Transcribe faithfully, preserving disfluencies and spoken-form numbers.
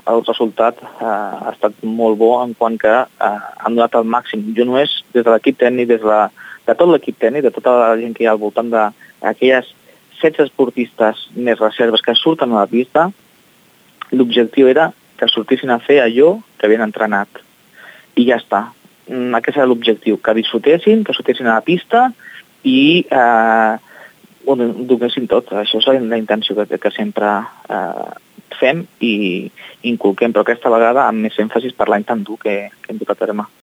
el resultat eh, ha estat molt bo en quant que eh, han donat el màxim. Jo només, des de l'equip tècnic, des de, de tot l'equip tècnic, de tota la gent que hi ha al voltant d'aquelles setze esportistes més reserves que surten a la pista, l'objectiu era que sortissin a fer allò que havien entrenat. I ja està. Aquest era l'objectiu, que disfrutessin, que sortissin a la pista i eh, ho donessin tot. Això és la intenció que, que sempre eh, fem i inculquem, però aquesta vegada amb més èmfasis per l'any tan dur que, que hem dut a terme.